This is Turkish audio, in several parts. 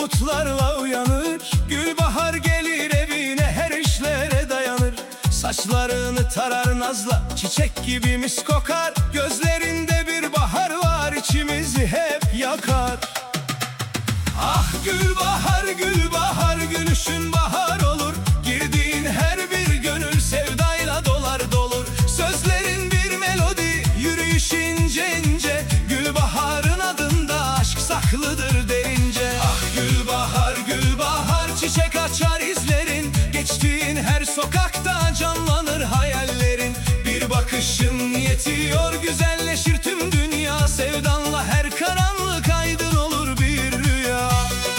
umutlarla uyanır. Gülbahar gelir evine, her işlere dayanır. Saçlarını tarar nazla, çiçek gibi mis kokar. Gözlerinde bir bahar var, içimizi hep yakar. Ah Gülbahar, Gülbahar, gülüşün bahar olur. Girdiğin her bir gönül sevdayla dolar dolur. Sözlerin bir melodi, yürüyüş ince ince. Gülbahar'ın adında aşk saklıdır derince. Ah Gülbahar, Gülbahar, çiçek açar izlerin. Geçtiğin her sokakta canlanır hayallerin. Bir bakışın yetiyor, güzelleşir tüm dünya. Sevdanla her karanlık aydın olur bir rüya.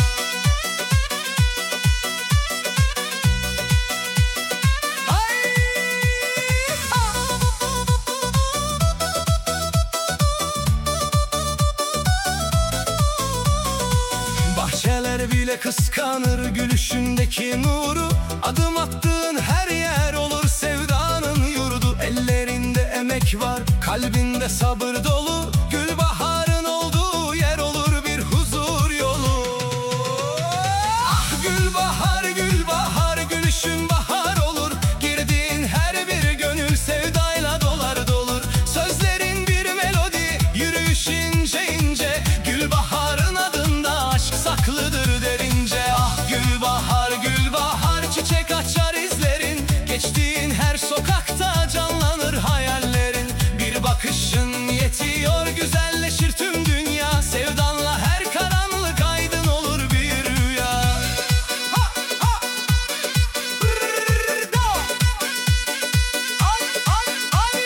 Bahçeler bile kıskanır gülüşündeki nuru. Adım attığın her yer olur sevdanın yurdu. Ellerinde emek var, kalbinde sabır dolu. Gülbahar'ın olduğu yer olur bir huzur yolu. Ah Gülbahar, Gülbahar, gülüşün bahar olur. Girdiğin her bir gönül sevdayla dolar dolur. Sözlerin bir melodi, yürüyüş ince ince. Gülbahar'ın adında aşk saklıdır derince. Ah Gülbahar, Gülbahar, çiçek açar izlerin. Geçtiğin her sokakta canlanır hayallerin. Bir bakışın yetiyor, güzelleşir tüm dünya. Sevdanla her karanlık aydın olur bir rüya. Ha, ha. Brrrr, do. Ay, ay, ay.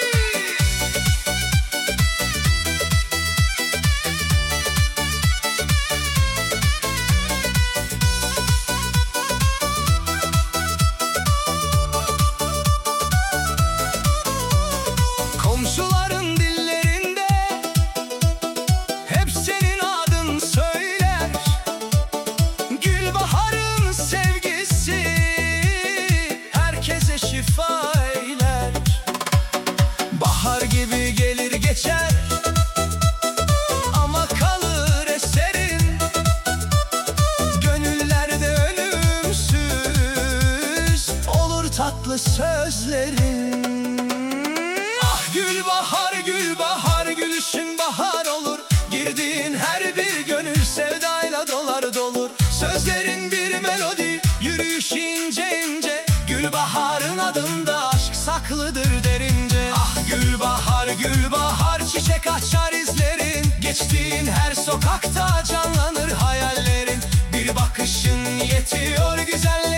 Komşuların dillerinde hep senin adın söyler. Gülbahar'ın sevgisi herkese şifa eyler. Bahar gibi gelir geçer ama kalır eserin. Gönüllerde ölümsüz olur tatlı sözlerin. Gülbahar, Gülbahar, gülüşün bahar olur. Girdiğin her bir gönül sevdayla dolar dolur. Sözlerin bir melodi, yürüyüş ince ince. Gülbahar'ın adında aşk saklıdır derince. Ah Gülbahar, Gülbahar, çiçek açar izlerin. Geçtiğin her sokakta canlanır hayallerin. Bir bakışın yetiyor, güzel